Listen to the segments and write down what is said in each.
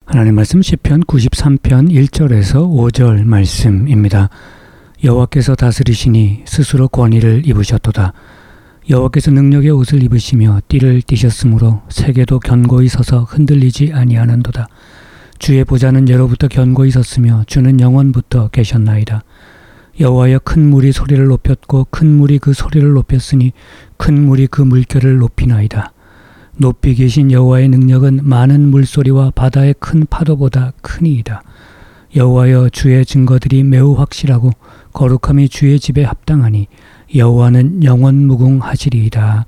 하나님 말씀 시편 93편 1절에서 5절 말씀입니다. 여호와께서 다스리시니 스스로 권위를 입으셨도다. 여호와께서 능력의 옷을 입으시며 띠를 띠셨으므로 세계도 견고히 서서 흔들리지 아니하는도다. 주의 보좌는 예로부터 견고히 섰으며 주는 영원부터 계셨나이다. 여호와여, 큰 물이 소리를 높였고 큰 물이 그 소리를 높였으니 큰 물이 그 물결을 높이나이다. 높이 계신 여호와의 능력은 많은 물소리와 바다의 큰 파도보다 크니이다. 여호와여, 주의 증거들이 매우 확실하고 거룩함이 주의 집에 합당하니 여호와는 영원 무궁하시리이다.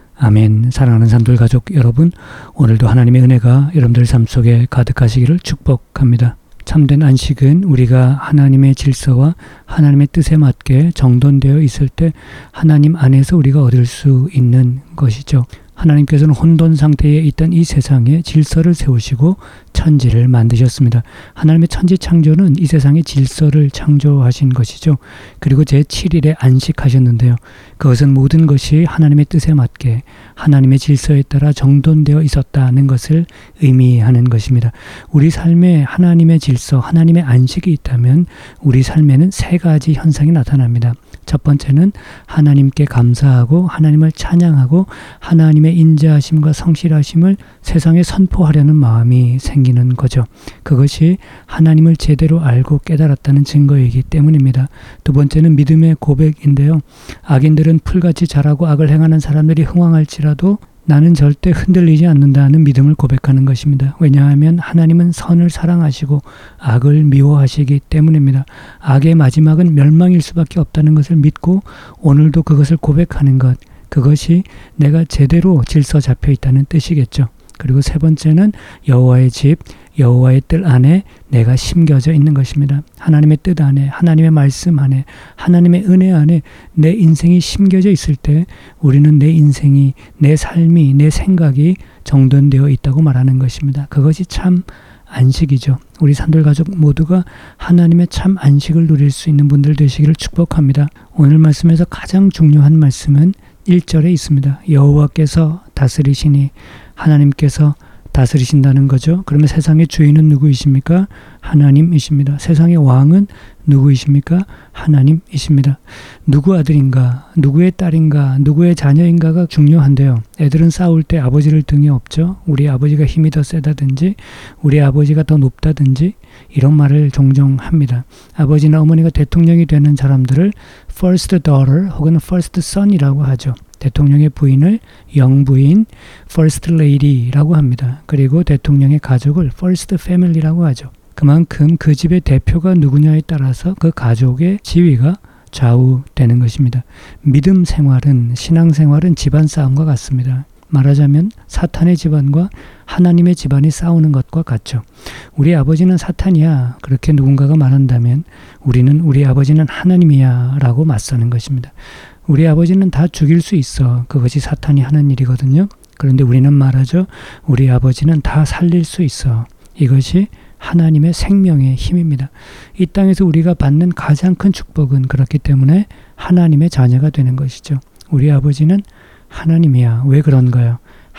아멘. 사랑하는 산돌 가족 여러분, 오늘도 하나님의 은혜가 여러분들 삶 속에 가득하시기를 축복합니다. 참된 안식은 우리가 하나님의 질서와 하나님의 뜻에 맞게 정돈되어 있을 때 하나님 안에서 우리가 얻을 수 있는 것이죠. 하나님께서는 혼돈 상태에 있던 이 세상에 질서를 세우시고 천지를 만드셨습니다. 하나님의 천지 창조는 이 세상의 질서를 창조하신 것이죠. 그리고 제7일에 안식하셨는데요. 그것은 모든 것이 하나님의 뜻에 맞게 하나님의 질서에 따라 정돈되어 있었다는 것을 의미하는 것입니다. 우리 삶에 하나님의 질서, 하나님의 안식이 있다면 우리 삶에는 세 가지 현상이 나타납니다. 첫 번째는 하나님께 감사하고 하나님을 찬양하고 하나님의 인자하심과 성실하심을 세상에 선포하려는 마음이 생기는 거죠. 그것이 하나님을 제대로 알고 깨달았다는 증거이기 때문입니다. 두 번째는 믿음의 고백인데요. 악인들은 풀같이 자라고 악을 행하는 사람들이 흥왕할지라도 나는 절대 흔들리지 않는다는 믿음을 고백하는 것입니다. 왜냐하면 하나님은 선을 사랑하시고 악을 미워하시기 때문입니다. 악의 마지막은 멸망일 수밖에 없다는 것을 믿고 오늘도 그것을 고백하는 것, 그것이 내가 제대로 질서 잡혀 있다는 뜻이겠죠. 그리고 세 번째는 여호와의 집, 여호와의 뜰 안에 내가 심겨져 있는 것입니다. 하나님의 뜻 안에, 하나님의 말씀 안에, 하나님의 은혜 안에 내 인생이 심겨져 있을 때 우리는 내 인생이, 내 삶이, 내 생각이 정돈되어 있다고 말하는 것입니다. 그것이 참 안식이죠. 우리 산돌 가족 모두가 하나님의 참 안식을 누릴 수 있는 분들 되시기를 축복합니다. 오늘 말씀에서 가장 중요한 말씀은 1절에 있습니다. 여호와께서 다스리시니, 하나님께서 다스리신다는 거죠. 그러면 세상의 주인은 누구이십니까? 하나님이십니다. 세상의 왕은 누구이십니까? 하나님이십니다. 누구 아들인가, 누구의 딸인가, 누구의 자녀인가가 중요한데요. 애들은 싸울 때 아버지를 등에 업죠. 우리 아버지가 힘이 더 세다든지 우리 아버지가 더 높다든지 이런 말을 종종 합니다. 아버지나 어머니가 대통령이 되는 사람들을 first daughter 혹은 first son이라고 하죠. 대통령의 부인을 영부인, first lady라고 합니다. 그리고 대통령의 가족을 first family라고 하죠. 그만큼 그 집의 대표가 누구냐에 따라서 그 가족의 지위가 좌우되는 것입니다. 믿음 생활은, 신앙 생활은 집안 싸움과 같습니다. 말하자면 사탄의 집안과 하나님의 집안이 싸우는 것과 같죠. 우리 아버지는 사탄이야, 그렇게 누군가가 말한다면 우리는 우리 아버지는 하나님이야 라고 맞서는 것입니다. 우리 아버지는 다 죽일 수 있어, 그것이 사탄이 하는 일이거든요. 그런데 우리는 말하죠. 우리 아버지는 다 살릴 수 있어, 이것이 하나님의 생명의 힘입니다. 이 땅에서 우리가 받는 가장 큰 축복은 그렇기 때문에 하나님의 자녀가 되는 것이죠. 우리 아버지는 하나님이야. 왜 그런가요?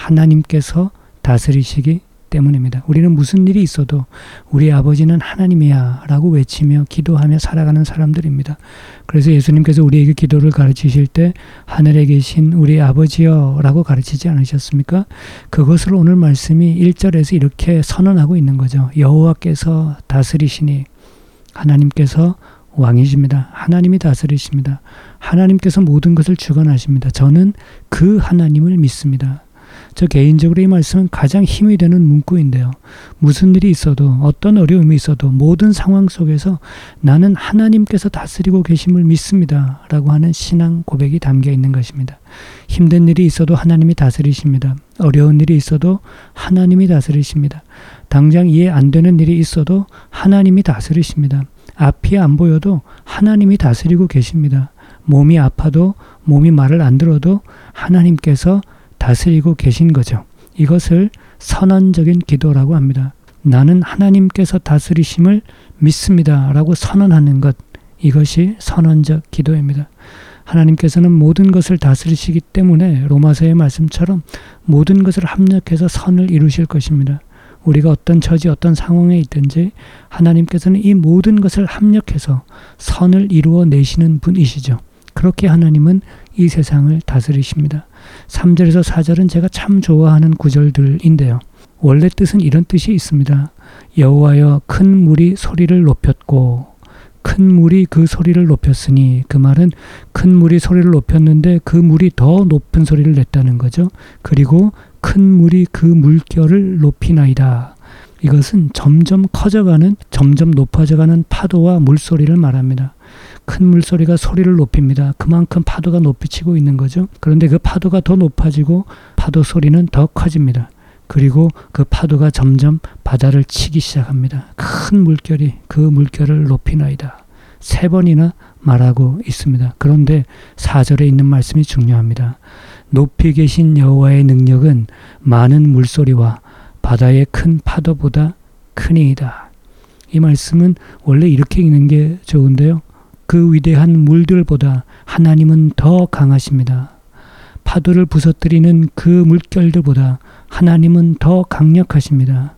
하나님께서 다스리시기 때문입니다. 우리는 무슨 일이 있어도 우리 아버지는 하나님이야 라고 외치며 기도하며 살아가는 사람들입니다. 그래서 예수님께서 우리에게 기도를 가르치실 때 하늘에 계신 우리 아버지여 라고 가르치지 않으셨습니까? 그것을 오늘 말씀이 1절에서 이렇게 선언하고 있는 거죠. 여호와께서 다스리시니, 하나님께서 왕이십니다. 하나님이 다스리십니다. 하나님께서 모든 것을 주관하십니다. 저는 그 하나님을 믿습니다. 저 개인적으로 이 말씀은 가장 힘이 되는 문구인데요. 무슨 일이 있어도, 어떤 어려움이 있어도 모든 상황 속에서 나는 하나님께서 다스리고 계심을 믿습니다 라고 하는 신앙 고백이 담겨 있는 것입니다. 힘든 일이 있어도 하나님이 다스리십니다. 어려운 일이 있어도 하나님이 다스리십니다. 당장 이해 안 되는 일이 있어도 하나님이 다스리십니다. 앞이 안 보여도 하나님이 다스리고 계십니다. 몸이 아파도, 몸이 말을 안 들어도 하나님께서 다스리고 계신 거죠. 이것을 선언적인 기도라고 합니다. 나는 하나님께서 다스리심을 믿습니다 라고 선언하는 것, 이것이 선언적 기도입니다. 하나님께서는 모든 것을 다스리시기 때문에 로마서의 말씀처럼 모든 것을 합력해서 선을 이루실 것입니다. 우리가 어떤 처지, 어떤 상황에 있든지 하나님께서는 이 모든 것을 합력해서 선을 이루어 내시는 분이시죠. 그렇게 하나님은 이 세상을 다스리십니다. 3절에서 4절은 제가 참 좋아하는 구절들인데요. 원래 뜻은 이런 뜻이 있습니다. 여호와여 큰 물이 소리를 높였고 큰 물이 그 소리를 높였으니, 그 말은 큰 물이 소리를 높였는데 그 물이 더 높은 소리를 냈다는 거죠. 그리고 큰 물이 그 물결을 높이나이다. 이것은 점점 커져가는, 점점 높아져가는 파도와 물소리를 말합니다. 큰 물소리가 소리를 높입니다. 그만큼 파도가 높이 치고 있는 거죠. 그런데 그 파도가 더 높아지고 파도 소리는 더 커집니다. 그리고 그 파도가 점점 바다를 치기 시작합니다. 큰 물결이 그 물결을 높이나이다. 3번이나 말하고 있습니다. 그런데 4절에 있는 말씀이 중요합니다. 높이 계신 여호와의 능력은 많은 물소리와 바다의 큰 파도보다 크니이다. 이 말씀은 원래 이렇게 읽는 게 좋은데요. 그 위대한 물들보다 하나님은 더 강하십니다. 파도를 부서뜨리는 그 물결들보다 하나님은 더 강력하십니다.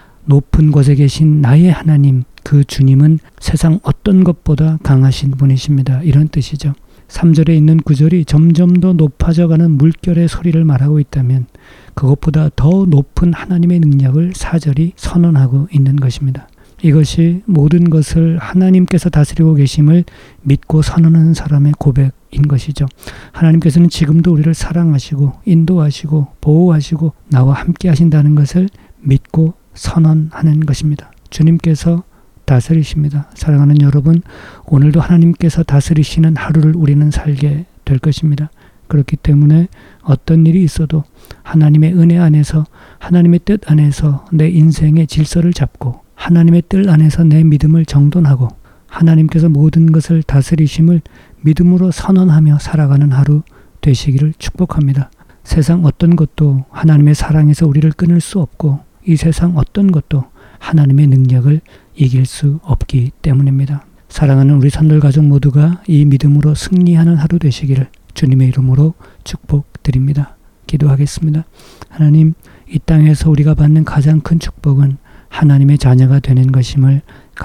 높은 곳에 계신 나의 하나님, 그 주님은 세상 어떤 것보다 강하신 분이십니다. 이런 뜻이죠. 3절에 있는 구절이 점점 더 높아져가는 물결의 소리를 말하고 있다면 그것보다 더 높은 하나님의 능력을 4절이 선언하고 있는 것입니다. 이것이 모든 것을 하나님께서 다스리고 계심을 믿고 선언하는 사람의 고백인 것이죠. 하나님께서는 지금도 우리를 사랑하시고 인도하시고 보호하시고 나와 함께 하신다는 것을 믿고 선언하는 것입니다. 주님께서 다스리십니다. 사랑하는 여러분, 오늘도 하나님께서 다스리시는 하루를 우리는 살게 될 것입니다. 그렇기 때문에 어떤 일이 있어도 하나님의 은혜 안에서, 하나님의 뜻 안에서 내 인생의 질서를 잡고 하나님의 뜰 안에서 내 믿음을 정돈하고 하나님께서 모든 것을 다스리심을 믿음으로 선언하며 살아가는 하루 되시기를 축복합니다. 세상 어떤 것도 하나님의 사랑에서 우리를 끊을 수 없고 이 세상 어떤 것도 하나님의 능력을 이길 수 없기 때문입니다. 사랑하는 우리 산돌 가족 모두가 이 믿음으로 승리하는 하루 되시기를 주님의 이름으로 축복드립니다. 기도하겠습니다. 하나님, 이 땅에서 우리가 받는 가장 큰 축복은 하나님의 자녀가 되는 것임을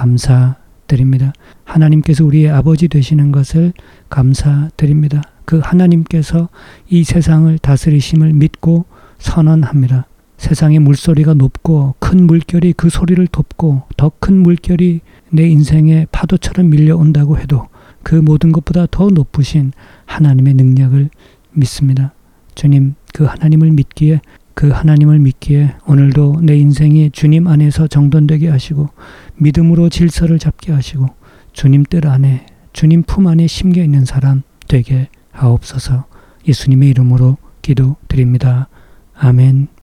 감사드립니다. 하나님께서 우리의 아버지 되시는 것을 감사드립니다. 그 하나님께서 이 세상을 다스리심을 믿고 선언합니다. 세상의 물소리가 높고 큰 물결이 그 소리를 덮고 더 큰 물결이 내 인생의 파도처럼 밀려온다고 해도 그 모든 것보다 더 높으신 하나님의 능력을 믿습니다. 주님, 그 하나님을 믿기에 오늘도 내 인생이 주님 안에서 정돈되게 하시고 믿음으로 질서를 잡게 하시고 주님 뜻 안에, 주님 품 안에 심겨 있는 사람 되게 하옵소서. 예수님의 이름으로 기도드립니다. 아멘.